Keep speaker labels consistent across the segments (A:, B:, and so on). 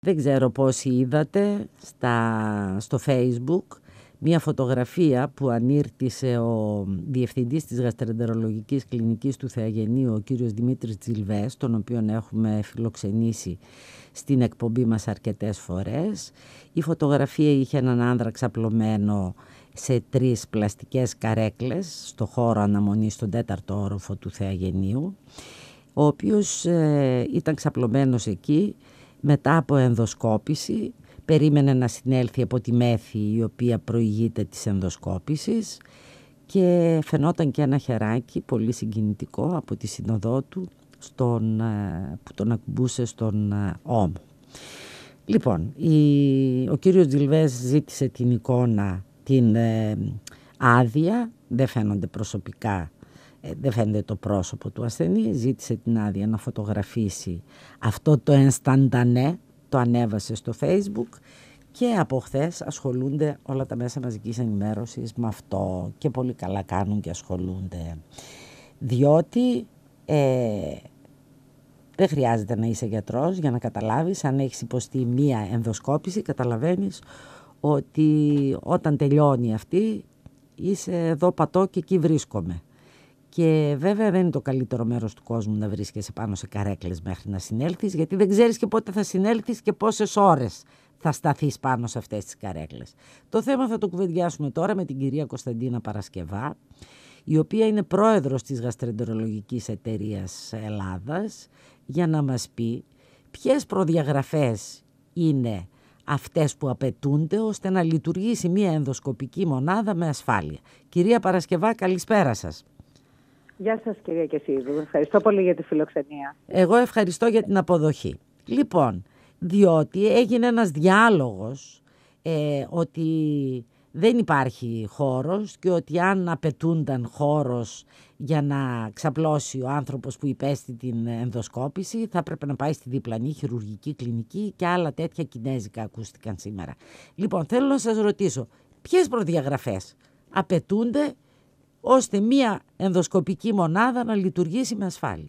A: Δεν ξέρω πώς είδατε στο Facebook μια φωτογραφία που ανήρτησε ο διευθυντής της γαστροεντερολογικής κλινικής του Θεαγενείου, ο κύριος Δημήτρης Τζιλβές, τον οποίον έχουμε φιλοξενήσει στην εκπομπή μας αρκετές φορές. Η φωτογραφία είχε έναν άνδρα ξαπλωμένο σε 3 πλαστικές καρέκλες στο χώρο αναμονής στον 4ο όροφο του Θεαγενείου, ο οποίος ήταν ξαπλωμένος εκεί μετά από ενδοσκόπηση. Περίμενε να συνέλθει από τη μέθη η οποία προηγείται της ενδοσκόπησης και φαινόταν και ένα χεράκι πολύ συγκινητικό από τη σύνοδό του που τον ακουμπούσε στον ώμο. Λοιπόν, ο κύριος Τζιλβές ζήτησε την εικόνα, την άδεια, δεν φαίνονται προσωπικά, δεν φαίνεται το πρόσωπο του ασθενή, ζήτησε την άδεια να φωτογραφίσει αυτό το ενσταντανέ, το ανέβασε στο Facebook και από χθες ασχολούνται όλα τα μέσα μαζικής ενημέρωσης με αυτό και πολύ καλά κάνουν και ασχολούνται, διότι δεν χρειάζεται να είσαι γιατρός για να καταλάβεις. Αν έχεις υποστεί μία ενδοσκόπηση, καταλαβαίνεις ότι όταν τελειώνει αυτή είσαι εδώ πατώ και εκεί βρίσκομαι. Και βέβαια δεν είναι το καλύτερο μέρος του κόσμου να βρίσκεσαι πάνω σε καρέκλες μέχρι να συνέλθεις, γιατί δεν ξέρεις και πότε θα συνέλθεις και πόσες ώρες θα σταθείς πάνω σε αυτές τις καρέκλες. Το θέμα θα το κουβεντιάσουμε τώρα με την κυρία Κωνσταντίνα Παρασκευά, η οποία είναι πρόεδρος της Γαστροεντερολογικής Εταιρείας Ελλάδας, για να μας πει ποιες προδιαγραφές είναι αυτές που απαιτούνται ώστε να λειτουργήσει μια ενδοσκοπική μονάδα με ασφάλεια. Κυρία Παρασκευά, καλησπέρα σας.
B: Γεια σας κυρία Κεσίδου, ευχαριστώ πολύ για τη φιλοξενία.
A: Εγώ ευχαριστώ για την αποδοχή. Λοιπόν, διότι έγινε ένας διάλογος ότι δεν υπάρχει χώρος και ότι αν απαιτούνταν χώρος για να ξαπλώσει ο άνθρωπος που υπέστη την ενδοσκόπηση θα έπρεπε να πάει στη διπλανή χειρουργική κλινική και άλλα τέτοια κινέζικα ακούστηκαν σήμερα. Λοιπόν, θέλω να σας ρωτήσω, ποιες προδιαγραφές απαιτούνται ώστε μία ενδοσκοπική μονάδα να λειτουργήσει με ασφάλεια?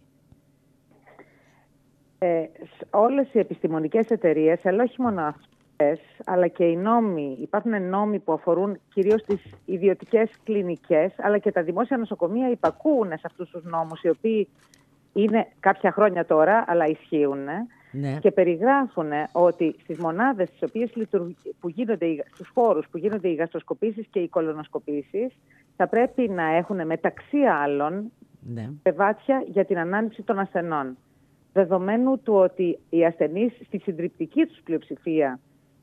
B: Όλες οι επιστημονικές εταιρείες, αλλά όχι μόνο αυτές, αλλά και οι νόμοι, υπάρχουν νόμοι που αφορούν κυρίως τις ιδιωτικές κλινικές, αλλά και τα δημόσια νοσοκομεία υπακούουν σε αυτούς τους νόμους, οι οποίοι είναι κάποια χρόνια τώρα, αλλά ισχύουν. Ναι. Και περιγράφουν ότι στις μονάδες στους χώρους που γίνονται οι γαστροσκοπήσεις και οι κολονοσκοπήσεις θα πρέπει να έχουν μεταξύ άλλων πεβάτια για την ανάλυση των ασθενών. Δεδομένου του ότι οι ασθενείς στη συντριπτική τους πλειοψηφία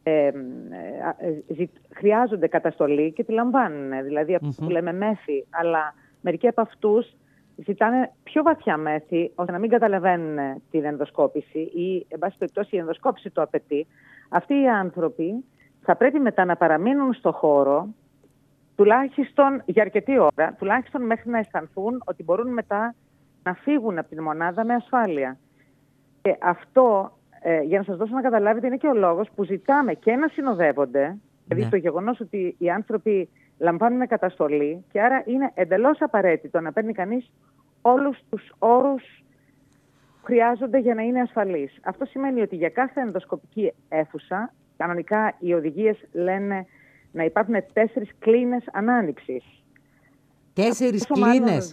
B: χρειάζονται καταστολή και τη λαμβάνουν. Δηλαδή αυτό που λέμε μέθη, αλλά μερικοί από αυτούς ζητάνε πιο βαθιά μέθη ώστε να μην καταλαβαίνουν την ενδοσκόπηση ή, εν πάση περιπτώσει, η ενδοσκόπηση το απαιτεί. Αυτοί οι άνθρωποι θα πρέπει μετά να παραμείνουν στο χώρο τουλάχιστον για αρκετή ώρα, τουλάχιστον μέχρι να αισθανθούν ότι μπορούν μετά να φύγουν από την μονάδα με ασφάλεια. Και αυτό, για να σας δώσω να καταλάβετε, είναι και ο λόγος που ζητάμε και να συνοδεύονται, δηλαδή το γεγονός ότι οι άνθρωποι λαμβάνουν καταστολή και άρα είναι εντελώς απαραίτητο να παίρνει κανείς όλους τους όρους που χρειάζονται για να είναι ασφαλής. Αυτό σημαίνει ότι για κάθε ενδοσκοπική αίθουσα, κανονικά οι οδηγίες λένε να υπάρχουν 4 κλίνες ανάνυψης.
A: 4 κλίνες?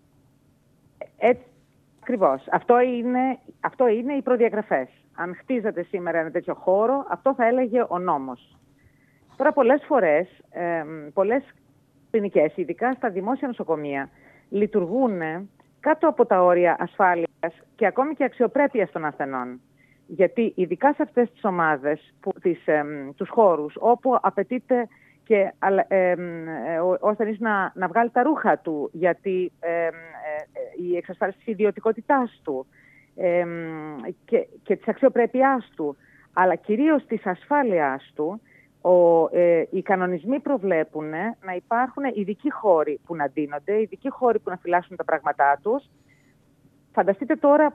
B: Ακριβώς. Αυτό είναι οι προδιαγραφές. Αν χτίζατε σήμερα ένα τέτοιο χώρο, αυτό θα έλεγε ο νόμος. Τώρα πολλές φορές, πολλές κλινικές, ειδικά στα δημόσια νοσοκομεία, λειτουργούν κάτω από τα όρια ασφάλειας και ακόμη και αξιοπρέπειας των ασθενών. Γιατί ειδικά σε αυτές τις ομάδες, τους χώρους, όπου απαιτείται και ο ασθενής να βγάλει τα ρούχα του, γιατί η εξασφάλιση της ιδιωτικότητάς του και της αξιοπρέπειάς του, αλλά κυρίως της ασφάλειάς του, οι κανονισμοί προβλέπουν να υπάρχουν ειδικοί χώροι που να ντύνονται, ειδικοί χώροι που να φυλάσσουν τα πράγματά τους. Φανταστείτε τώρα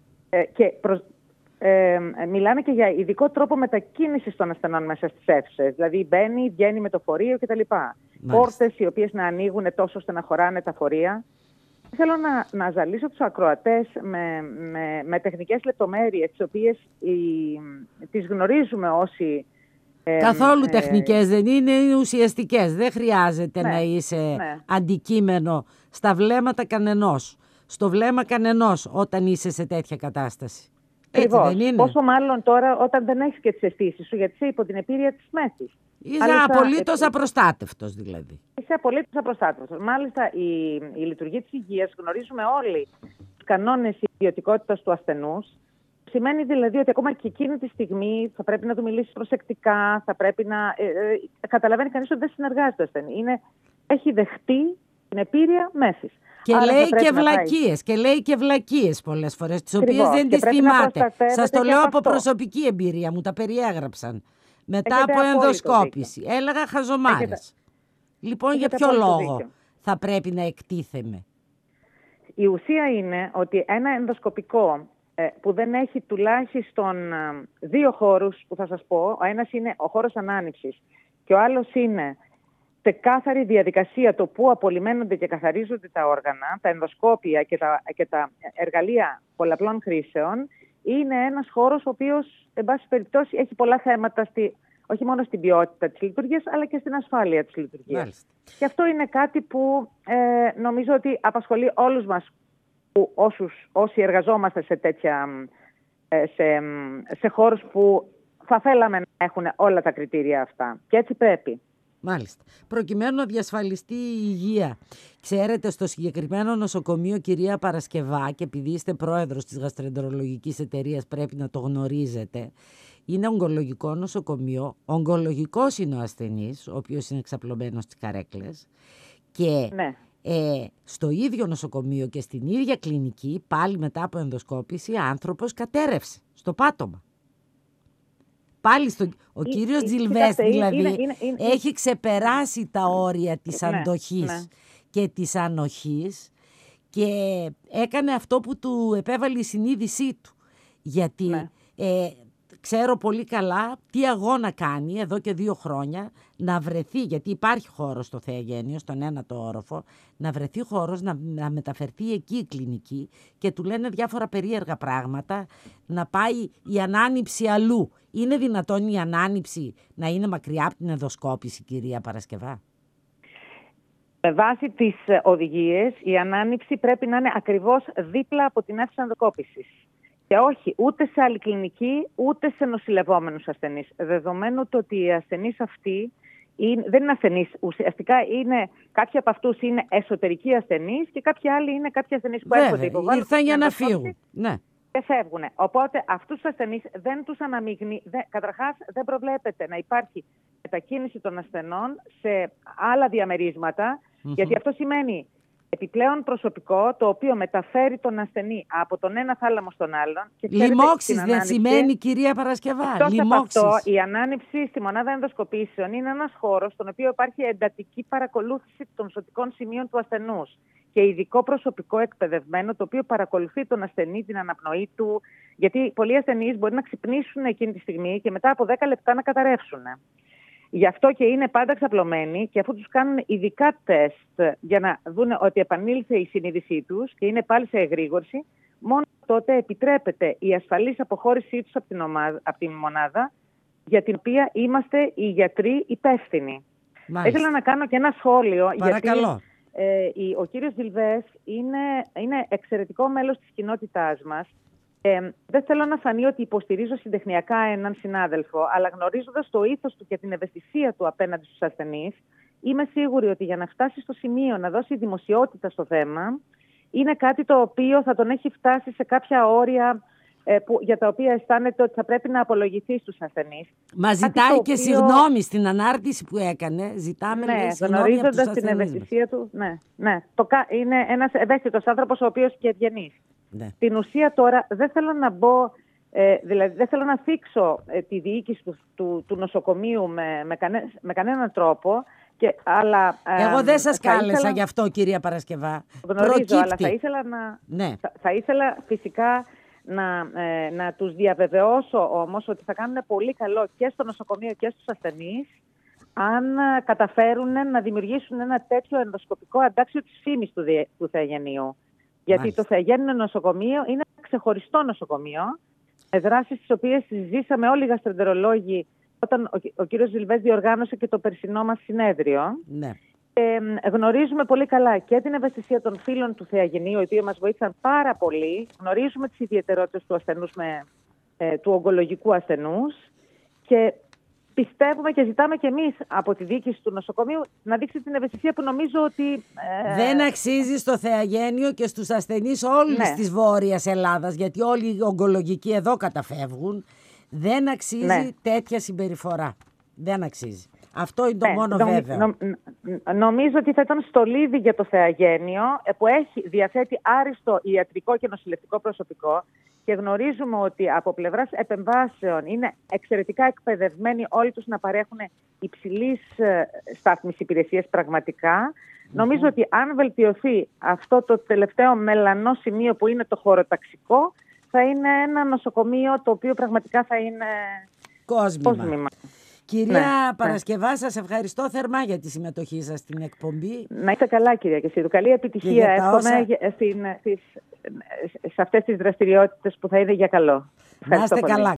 B: μιλάνε και για ειδικό τρόπο μετακίνησης των ασθενών μέσα στις αίθουσες. Δηλαδή μπαίνει, βγαίνει με το φορείο κτλ. Πόρτες οι οποίες να ανοίγουν τόσο ώστε να χωράνε τα φορεία. Θέλω να ζαλίσω τους ακροατές με τεχνικές λεπτομέρειες, τις οποίες τις γνωρίζουμε όσοι...
A: Καθόλου τεχνικές δεν είναι ουσιαστικές. Δεν χρειάζεται να είσαι αντικείμενο στα βλέμματα κανενός. Στο βλέμμα κανενός όταν είσαι σε τέτοια κατάσταση. Έτσι δεν είναι?
B: Πόσο μάλλον τώρα όταν δεν έχεις και τις αισθήσεις σου, γιατί είσαι υπό την επίρρεια της μέσης.
A: Είσαι απολύτως απροστάτευτος δηλαδή.
B: Είσαι απολύτως απροστάτευτος. Μάλιστα η λειτουργία της υγείας, γνωρίζουμε όλοι τους κανόνες ιδιωτικότητας του ασθενούς. Σημαίνει δηλαδή ότι ακόμα και εκείνη τη στιγμή θα πρέπει να του μιλήσει προσεκτικά, θα πρέπει να καταλαβαίνει κανείς ότι δεν συνεργάζεται ο ασθενή. Έχει δεχτεί την επίρρεια μέσης.
A: Και λέει και βλακίες πολλές φορές, τις οποίες δεν τις θυμάται. Σας το λέω από προσωπική εμπειρία, μου τα περιέγραψαν. Μετά από ενδοσκόπηση. Έλεγα χαζομάρες. Λοιπόν, για ποιο λόγο θα πρέπει να εκτίθεμαι?
B: Η ουσία είναι ότι ένα ενδοσκοπικό που δεν έχει τουλάχιστον 2 χώρους που θα σας πω, ο ένας είναι ο χώρος ανάνυψης και ο άλλος είναι ξεκάθαρη διαδικασία το που απολυμμένονται και καθαρίζονται τα όργανα, τα ενδοσκόπια και τα εργαλεία πολλαπλών χρήσεων, είναι ένας χώρος ο οποίος, εν πάση περιπτώσει, έχει πολλά θέματα, όχι μόνο στην ποιότητα της λειτουργίας, αλλά και στην ασφάλεια της λειτουργίας. Μάλιστα. Και αυτό είναι κάτι που νομίζω ότι απασχολεί όλους μας, όσοι εργαζόμαστε σε τέτοια, σε χώρους που θα θέλαμε να έχουν όλα τα κριτήρια αυτά. Και έτσι πρέπει.
A: Μάλιστα. Προκειμένου να διασφαλιστεί η υγεία. Ξέρετε, στο συγκεκριμένο νοσοκομείο, κυρία Παρασκευά, και επειδή είστε πρόεδρος της γαστροεντερολογικής εταιρείας πρέπει να το γνωρίζετε, είναι ογκολογικό νοσοκομείο. Ογκολογικός είναι ο ασθενής, ο οποίος είναι εξαπλωμένος στις καρέκλες. Και στο ίδιο νοσοκομείο και στην ίδια κλινική, πάλι μετά από ενδοσκόπηση, άνθρωπος κατέρευσε στο πάτωμα. Πάλι ο κύριος Τζιλβές δηλαδή έχει ξεπεράσει τα όρια της αντοχής και της ανοχής και έκανε αυτό που του επέβαλε η συνείδησή του. Γιατί ξέρω πολύ καλά τι αγώνα κάνει εδώ και 2 χρόνια να βρεθεί, γιατί υπάρχει χώρος στο Θεαγένειο, στον 1ο όροφο, να βρεθεί χώρος να μεταφερθεί εκεί η κλινική και του λένε διάφορα περίεργα πράγματα, να πάει η ανάνυψη αλλού. Είναι δυνατόν η ανάνυψη να είναι μακριά από την ενδοσκόπηση, κυρία Παρασκευά?
B: Με βάση τις οδηγίες, η ανάνυψη πρέπει να είναι ακριβώς δίπλα από την αίθουσα ενδοσκόπησης. Και όχι ούτε σε άλλη κλινική, ούτε σε νοσηλευόμενους ασθενείς. Δεδομένου το ότι οι ασθενείς αυτοί δεν είναι ασθενείς. Ουσιαστικά κάποιοι από αυτούς είναι εσωτερικοί ασθενείς και κάποιοι άλλοι είναι κάποιοι ασθενείς που έρχονται υποβάλλουν.
A: Ήρθαν για να φύγουν. Ναι.
B: Και φεύγουν. Οπότε αυτούς τους ασθενείς δεν τους αναμειγνύει. Καταρχάς, δεν προβλέπεται να υπάρχει μετακίνηση των ασθενών σε άλλα διαμερίσματα, γιατί αυτό σημαίνει επιπλέον προσωπικό το οποίο μεταφέρει τον ασθενή από τον ένα θάλαμο στον άλλον.
A: Λοιμώξεις δεν σημαίνει, κυρία Παρασκευά?
B: Εκτός από αυτό, η ανάνυψη στη μονάδα ενδοσκοπήσεων είναι ένας χώρος στον οποίο υπάρχει εντατική παρακολούθηση των ζωτικών σημείων του ασθενούς και ειδικό προσωπικό εκπαιδευμένο το οποίο παρακολουθεί τον ασθενή, την αναπνοή του, γιατί πολλοί ασθενείς μπορεί να ξυπνήσουν εκείνη τη στιγμή και μετά από 10 λεπτά να καταρρεύσουν. Γι' αυτό και είναι πάντα ξαπλωμένοι και αφού τους κάνουν ειδικά τεστ για να δουν ότι επανήλθε η συνείδησή τους και είναι πάλι σε εγρήγορση, μόνο τότε επιτρέπεται η ασφαλής αποχώρησή τους από την μονάδα για την οποία είμαστε οι γιατροί υπεύθυνοι. Ήθελα να κάνω και ένα σχόλιο.
A: Παρακαλώ.
B: Γιατί ο κύριος Τζιλβές είναι εξαιρετικό μέλος της κοινότητάς μας. Δεν θέλω να φανεί ότι υποστηρίζω συντεχνιακά έναν συνάδελφο, αλλά γνωρίζοντας το ήθος του και την ευαισθησία του απέναντι στους ασθενείς, είμαι σίγουρη ότι για να φτάσει στο σημείο να δώσει δημοσιότητα στο θέμα, είναι κάτι το οποίο θα τον έχει φτάσει σε κάποια όρια για τα οποία αισθάνεται ότι θα πρέπει να απολογηθεί στους ασθενείς.
A: Μα ζητάει και συγγνώμη στην ανάρτηση που έκανε. Ζητάμε συγγνώμη από τους ασθενείς.
B: Την ευαισθησία του, είναι ένας ευαίσθητος άνθρωπος ο οποίος και ευγενής. Ναι. Στην ουσία τώρα δεν θέλω να μπω, δηλαδή δεν θέλω να θίξω τη διοίκηση του νοσοκομείου με κανέναν τρόπο. Αλλά,
A: εγώ δεν σας κάλεσα γι' αυτό, κυρία Παρασκευά.
B: Γνωρίζω, αλλά θα ήθελα φυσικά να τους διαβεβαιώσω όμως ότι θα κάνουν πολύ καλό και στο νοσοκομείο και στους ασθενείς αν καταφέρουν να δημιουργήσουν ένα τέτοιο ενδοσκοπικό αντάξιο της φήμης του Θεαγενείου. Γιατί
A: Μάλιστα.
B: το Θεαγέννηνο νοσοκομείο είναι ένα ξεχωριστό νοσοκομείο, με δράσεις τις οποίες συζήσαμε όλοι οι γαστρεντερολόγοι όταν ο κύριος Ζιλβές διοργάνωσε και το περσινό μας συνέδριο.
A: Ναι.
B: Γνωρίζουμε πολύ καλά και την ευαισθησία των φίλων του Θεαγενείου, οι οποίοι μας βοήθησαν πάρα πολύ. Γνωρίζουμε τις ιδιαιτερότητες του ασθενούς του ογκολογικού ασθενούς και πιστεύουμε και ζητάμε και εμείς από τη διοίκηση του νοσοκομείου να δείξει την ευαισθησία που νομίζω ότι...
A: Δεν αξίζει στο Θεαγένειο και στους ασθενείς όλης της Βόρειας Ελλάδας, γιατί όλοι οι ογκολογικοί εδώ καταφεύγουν. Δεν αξίζει τέτοια συμπεριφορά. Δεν αξίζει. Αυτό είναι το μόνο βέβαιο.
B: Νομίζω ότι θα ήταν στολίδι για το Θεαγένειο, που διαθέτει άριστο ιατρικό και νοσηλευτικό προσωπικό και γνωρίζουμε ότι από πλευράς επεμβάσεων είναι εξαιρετικά εκπαιδευμένοι όλοι τους να παρέχουν υψηλής στάθμης υπηρεσίες πραγματικά. Νομίζω ότι αν βελτιωθεί αυτό το τελευταίο μελανό σημείο που είναι το χωροταξικό, θα είναι ένα νοσοκομείο το οποίο πραγματικά θα είναι κόσμημα.
A: Κυρία Παρασκευά, σας ευχαριστώ θερμά για τη συμμετοχή σας στην εκπομπή.
B: Να είστε καλά, κυρία Κεσίδου. Καλή επιτυχία εύχομαι σε αυτές τις δραστηριότητες που θα είναι για καλό.
A: Να είστε καλά.